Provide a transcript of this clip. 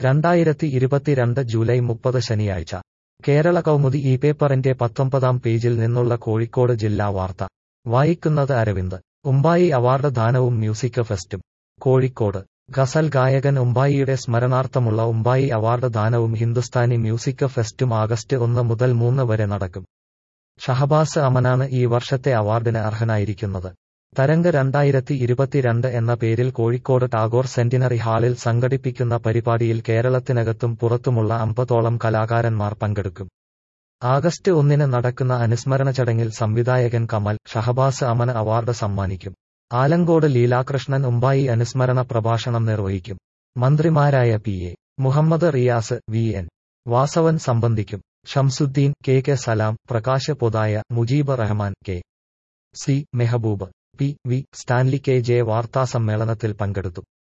2022 July 30 ശനിയാഴ്ച കേരള കൗമുദി ഈ പേപ്പറിന്റെ 19-ാം പേജിൽ നിന്നുള്ള കോഴിക്കോട് ജില്ലാ വാർത്ത വായിക്കുന്നത് അരവിന്ദ്. ഉമ്പായി അവാർഡ് ദാനവും മ്യൂസിക് ഫെസ്റ്റും. കോഴിക്കോട് ഗസൽ ഗായകൻ ഉമ്പായിയുടെ സ്മരണാർത്ഥമുള്ള ഉമ്പായി അവാർഡ് ദാനവും ഹിന്ദുസ്ഥാനി മ്യൂസിക് ഫെസ്റ്റും ആഗസ്റ്റ് 1 മുതൽ 3 വരെ നടക്കും. ഷഹബാസ് അമനാണ് ഈ വർഷത്തെ അവാർഡിന് അർഹനായിരിക്കുന്നത്. തരംഗ് 2022 എന്ന പേരിൽ കോഴിക്കോട് ടാഗോർ സെന്റിനറി ഹാളിൽ സംഘടിപ്പിക്കുന്ന പരിപാടിയിൽ കേരളത്തിനകത്തും പുറത്തുമുള്ള 50ഓളം കലാകാരന്മാർ പങ്കെടുക്കും. ആഗസ്റ്റ് 1 നടക്കുന്ന അനുസ്മരണ ചടങ്ങിൽ സംവിധായകൻ കമൽ ഷഹബാസ് അമന് അവാർഡ് സമ്മാനിക്കും. ആലങ്കോട് ലീലാകൃഷ്ണൻ ഉമ്പായി അനുസ്മരണ പ്രഭാഷണം നിർവഹിക്കും. മന്ത്രിമാരായ പി.എ. മുഹമ്മദ് റിയാസ്, വി.എൻ. വാസവൻ സംബന്ധിക്കും. Shamsuddin, K. Salam, Prakash Pothaya, Mujeeb Rahman, K C. Mehaboob, P V. Stanley, K J. വാർത്താസമ്മേളനത്തിൽ പങ്കെടുത്തു.